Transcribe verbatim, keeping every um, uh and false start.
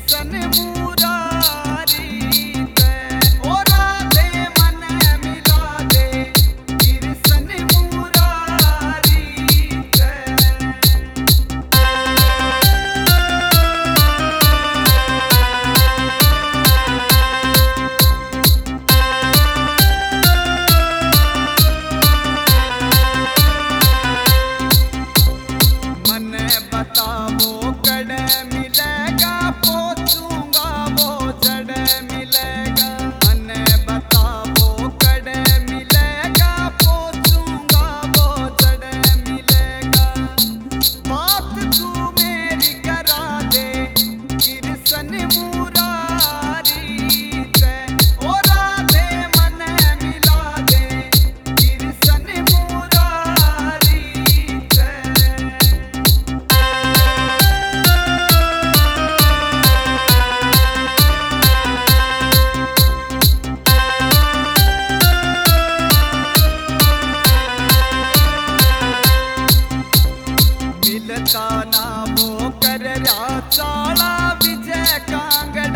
कृष्ण मुरारी ते ओ राधे मन मिला दे कृष्ण मुरारी ते मन बताओ कड़ मिलेगा पहुंचूंगा वो जड़ मिलेगा मन बताओ कड़ मिलेगा पहुंचूंगा वो जड़ मिलेगा बात तू मेरी करा दे कृष्ण मुरारी ते ओ राधे मन मिला दे कृष्ण मुरारी ते मिलता ना वो कर चाला विजय कांगड़